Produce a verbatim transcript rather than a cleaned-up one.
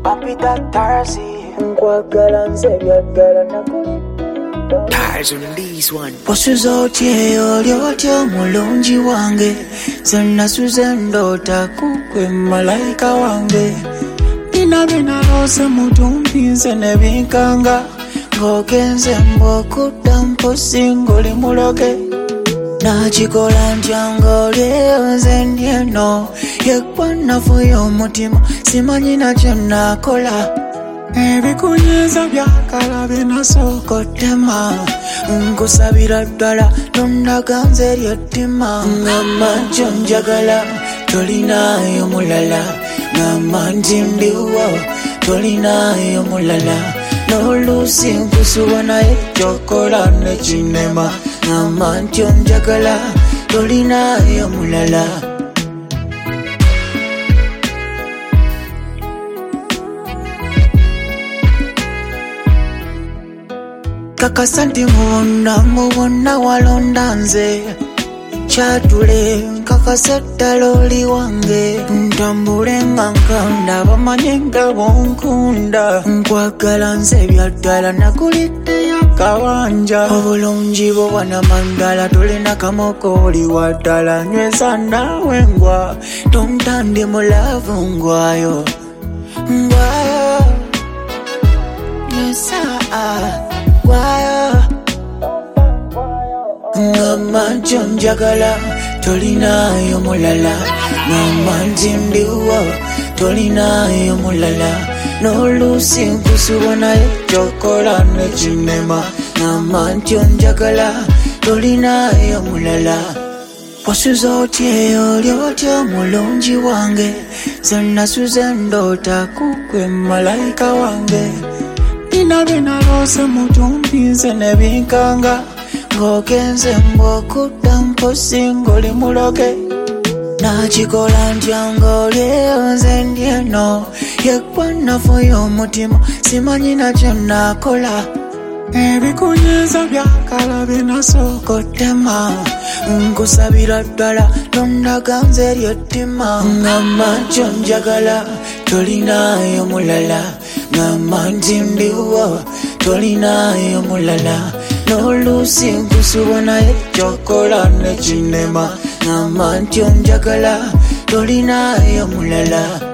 Papita Tarsi nkwagala nze byagala nakulidde Tires on this one. Osuza otye oli otya mulungi wange Zena suze ndota kukwe malaika wange Nina binalose mutumbi nze nebinkanga Ngogenze mbokudda mposi ngoli muloge Nachikola ntya olyeyo nze ndyeno Yekwanafuya omutima simanyi nakyo nakola Ebikunyiza byakala binasookotema Nkusabira ddala tondaga nze lyettima Ngamba nkyo njagala tolinayo mulala Ngamba nti ndiwo tolinayo mulala N'oluusi nkusuba naye kyokola nekinema Ngamba nkyo njagala tolinayo mulala Kakasa ndi mubona mubona walonda nze Kyatule kakasa ddala oli wange Ntambule nga nkanda bamanye nga bonkunda Nkwagala nze byaddala nakulidde yakabanja Obulungi bwo bwanamandala tolina kamoko oli waddala Nyweza naawe ngwa tontandi mulavu ngwayo Ngwayo Nyweza Ngwayo Ngamba nkyo njagala tolinayo mulala Ngamba nti ndiwo tolinayo mulala N'oluusi nkusuba naye kyokola nekinema Ngamba nkyo njagala tolinayo mulala Osuza otye oli otya mulungi wange Zena suze ndota kukwe malaika wange Nina binalose mutumbi nze nebinkanga Ngogenze mbokudda mposi ngoli muloge Nachikola ntya olyeyo nze ndyeno Yekwanafuya omutima simanyi nakyo nakola Ebikunyiza byakala binasookotema Nkusabira ddala tondaga nze lyettima Ngamba nkyo njagala tolinayo mulala Ngamba nti ndiwo tolinayo mulala N'oluusi nkusuba naye kyokola nekinema Ngamba nkyo njagala tolinayo mulala